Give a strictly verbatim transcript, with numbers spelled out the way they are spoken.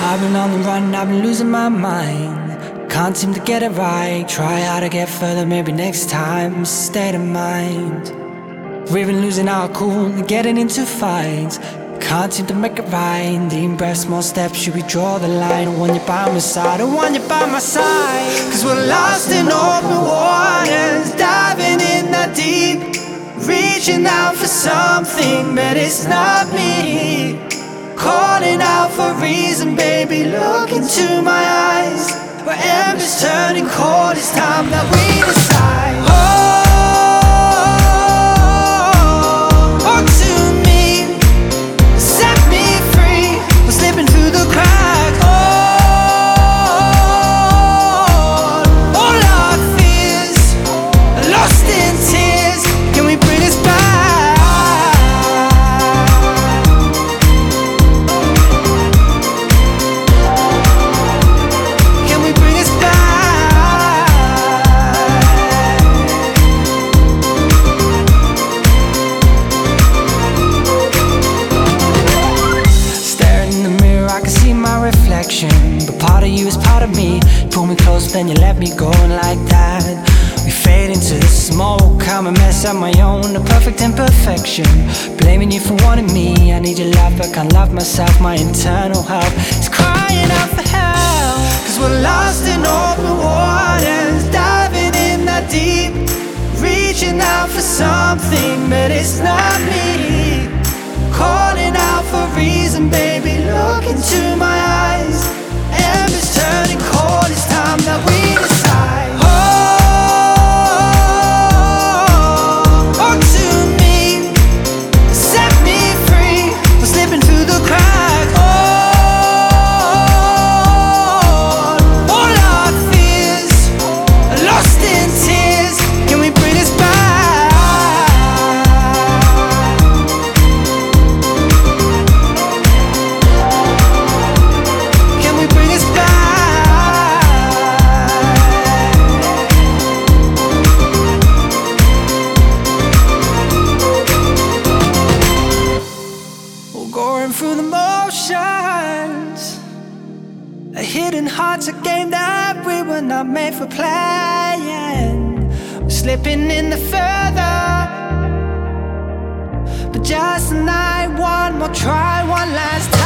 I've been on the run, I've been losing my mind. Can't seem to get it right. Try hard to get further, maybe next time. State of mind. We've been losing our cool, getting into fights. Can't seem to make it right. Deep breath, small steps, should we draw the line? I want you by my side, I want you by my side. Cause we're lost in open waters, diving in that deep, reaching out for something, but it's not me. Calling out for a reason, baby, look into my eyes. Where embers turning cold, it's time that we decide. Oh, oh, to me, set me free. We're slipping through the cracks. Oh, all our fears are lost in tears. Can we bring us back? But part of you is part of me. Pull me close, then you let me go, and like that we fade into the smoke. I'm a mess of my own, a perfect imperfection. Blaming you for wanting me. I need your love, but can't love myself. My internal help is crying out for help. Cause we're lost in open waters, diving in that deep, reaching out for something, but it's not me. Calling out for a reason, baby, look into my eyes. Embers turning cold, it's time that we decide. Oh, oh, to me, set me free. We're slipping through the cracks. Oh, all our fears are lost in tears. Can we bring us back? Through the motions, a hidden heart's a game that we were not made for playing. We're slipping in the further, but just tonight, one more try, one last time.